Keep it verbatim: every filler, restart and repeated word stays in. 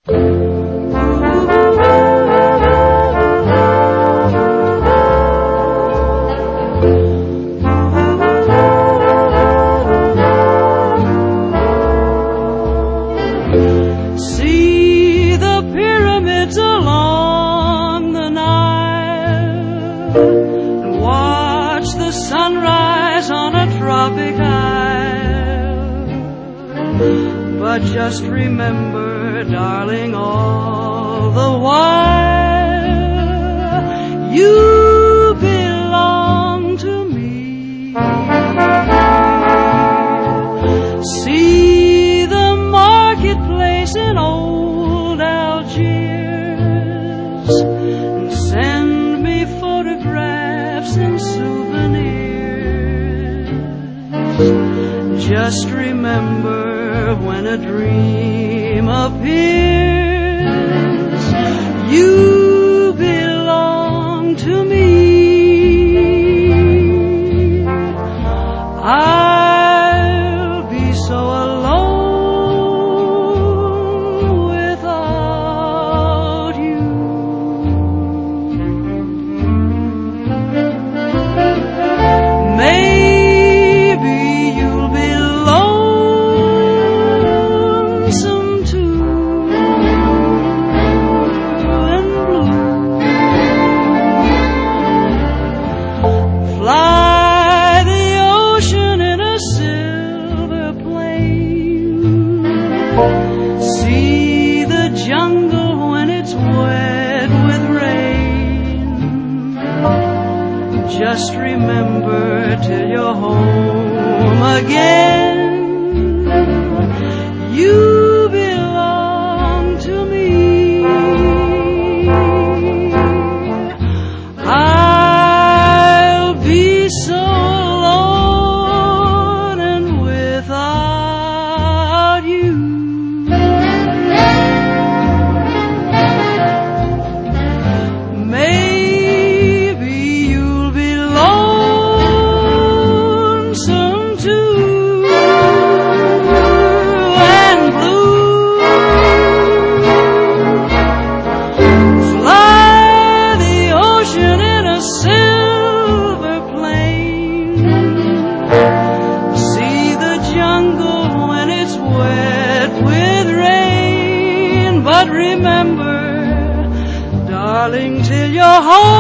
See the pyramids along the Nile, and watch the sunrise on a tropic isle. But just remember, darling, all the while you belong to me. See the marketplace in old Algiers, and send me photographs and souvenirs. Just remember, when a dream appears, you belong to me. I'll be so alone without you. Maybe you'll be lonesome too, and blue. Fly the ocean in a silver plane. See the jungle when it's wet with rain. Just remember, till you're home again, you belong to me. I'll be so alone and without you. Maybe you'll be lonesome too, and blue. Fly the ocean in a silver plane. See the jungle when it's wet with rain. But remember, darling, till you're home